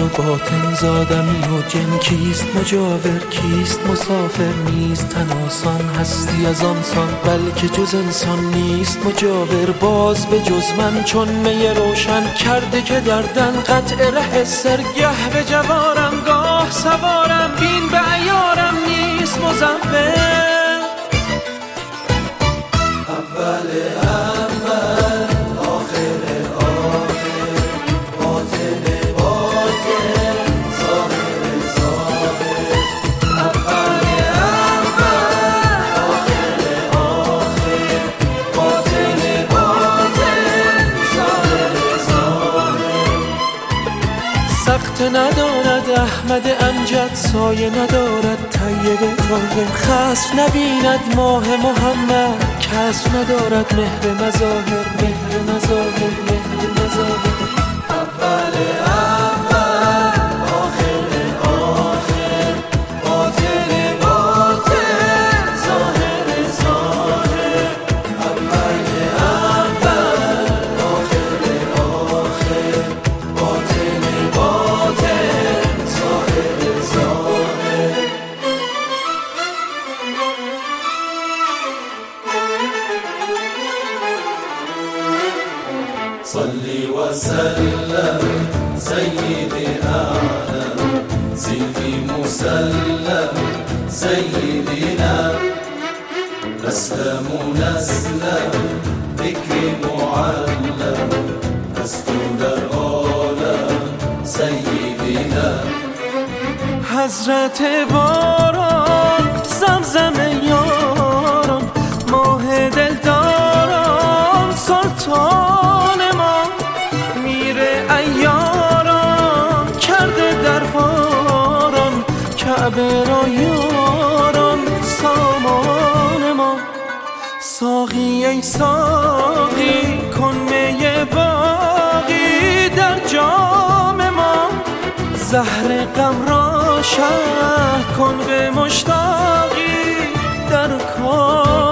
و باطن زادمی و جن کیست مجاور کیست مسافر نیست تن آسان هستی از آنسان بلکه جز انسان نیست مجاور باز به جز من چون می روشن کرده که دردن قطع ره سرگه به جوارم گاه سوارم بین به عیارم نیست مزور اول اول آخر آخر باطن باطن ظاهر ظاهر اول اول آخر آخر باطن باطن ظاهر ظاهر سخت ندارد احمد امجد سایه ندارد طیب طاهر خسف نبیند ماه محمد کسف ندارد مهر مظاهر مهر مظاهر مهر مظاهر اول اول آخر آخر باطن باطن ظاهر ظاهر اول اول آخر آخر باطن باطن ظاهر ظاهر صلي وسلم سيدي أعلم سيدي مسلم سيدنا نسلم نسلم ذكر معلم أسطول العالم سيدنا حضرت باران زمزم یاران ماه دلداران سلطان ما میره ایاران کرده در فاران کعبه را یاران سامان ما ساقی ای ساقی کن می باقی در جام ما زهر غم را شه کن به مشتاقی در کار